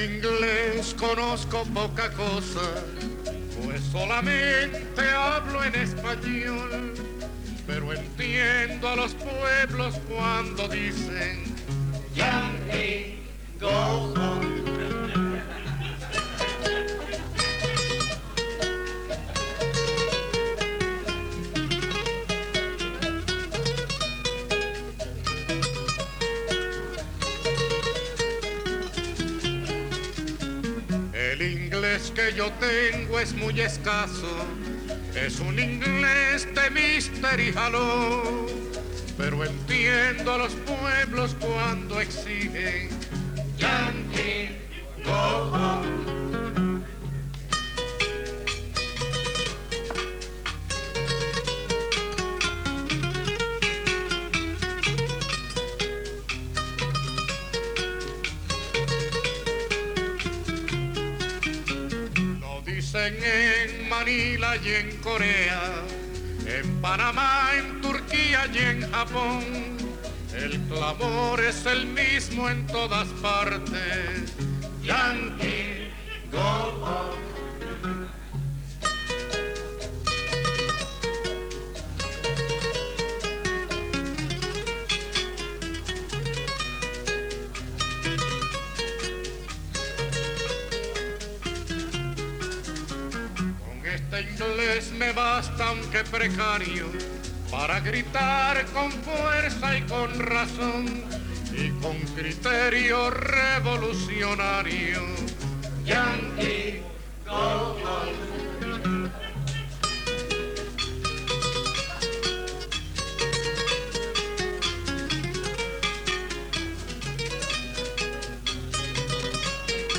inglés conozco poca cosa, pues solamente hablo en español, pero entiendo a los pueblos cuando dicen Yankee, go home. El inglés que yo tengo es muy escaso, es un inglés de mister y jaló, pero entiendo a los pueblos cuando exigen Yankee, go home. En Manila y en Corea, en Panamá, en Turquía y en Japón, el clamor es el mismo en todas partes. Yankee, go home. Inglés me basta, aunque precario, para gritar con fuerza y con razón y con criterio revolucionario. Yankee, go home.